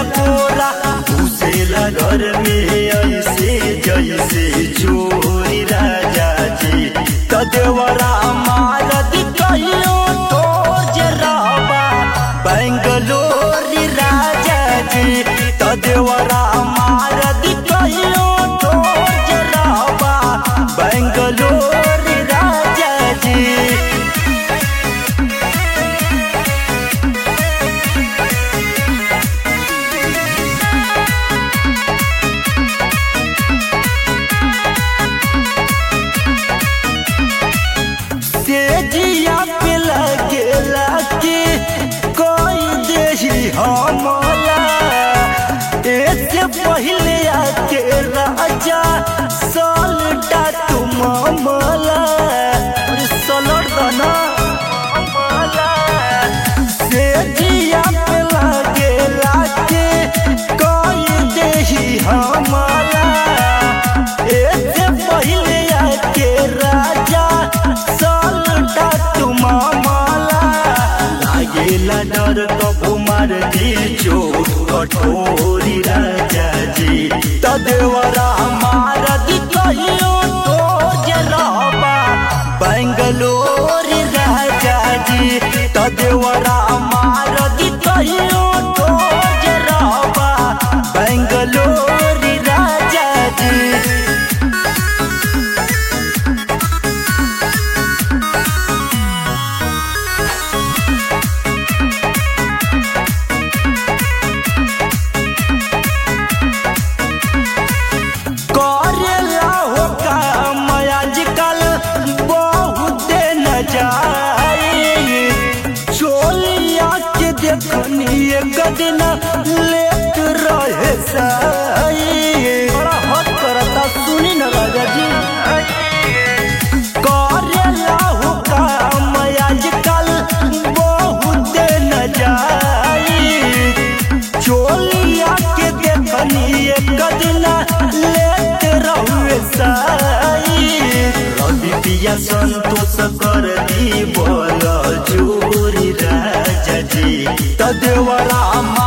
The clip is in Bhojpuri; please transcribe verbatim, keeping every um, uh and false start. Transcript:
कोरा घुसेला घर में ऐसे जैसे चोरी राजा जी। त देवरा मारत कहियो तो जराबा बेंगलोर राजा जी। त देवरा मारत कहियो तो जराबा बेंगलोर राजा जी। जिया पे लगे लगे कोई देही हमला इससे पहले आके राजा सोलटा तुम मला सोलट बना से जिया पे लगे लगे कोई देही हमला इससे पहले आके राजा डर कबू मार दी चोट कठोरी राजा जी। त देवरा मार दी कहियो तो जराबा बेंगलोर राजा जी। त देवरा मार दी कहियो तो जराबा बेंगलोर राजा जी। एक दिन लेट रहे साई बड़ा हद करता सुनी न राजा जी। करेला हो काम आजकल बहुत न जाई चोलिया के देखनी एक दिन लेट रहे साई। रवि पिया संतोष कर दी बोल चोरी राजा जी। त देवरा